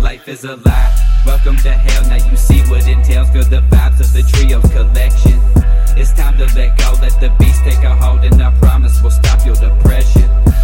life is a lie. Welcome to hell, now you see what entails. Feel the vibes of the Trios collection. It's time to let go, let the beast take a hold, and I promise we'll stop your depression.